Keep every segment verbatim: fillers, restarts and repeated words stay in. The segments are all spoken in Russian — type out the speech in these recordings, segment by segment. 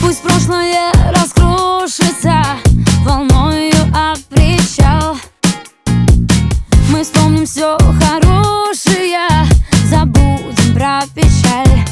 Пусть прошлое раскрошится волною об причал. Мы вспомним все хорошее, забудем про печаль.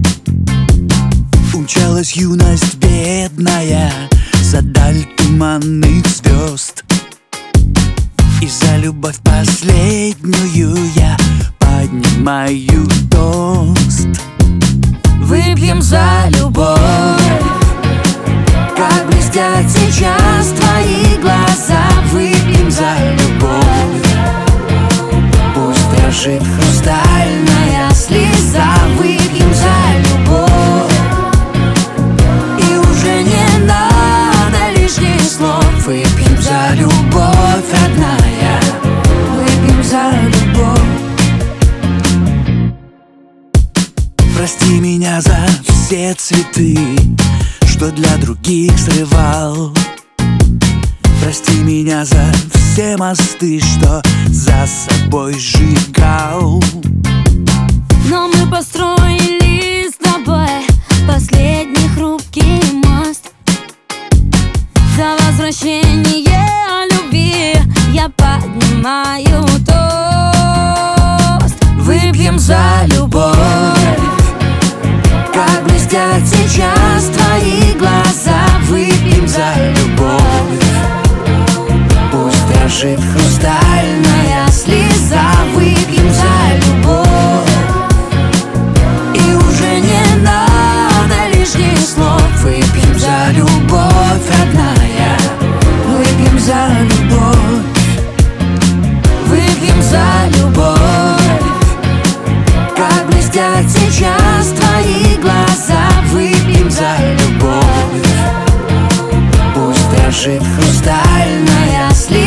Умчалась юность бедная за даль туманных звезд, и за любовь последнюю я поднимаю тост. Выпьем за любовь, как блестят сейчас твои глаза. Выпьем за любовь, пусть дрожит хрустальная слеза. Выпьем за любовь, и уже не надо лишних слов. Выпьем за любовь, родная, выпьем за любовь. Прости меня за все цветы, что для других срывал. Прости меня за все мосты, что за собой сжигал. но мы построили с тобой последний хрупкий мост. За возвращение любви я поднимаю тост. Выпьем за любовь, как блестят сейчас твои глаза. Выпьем за любовь, пусть дрожит хрустальная слеза. Выпьем за любовь, и уже не надо лишних слов. Выпьем за любовь, родная, выпьем за любовь. Выпьем за любовь, как блестят сейчас твои глаза. Выпьем за любовь, пусть дрожит хрустальная слеза.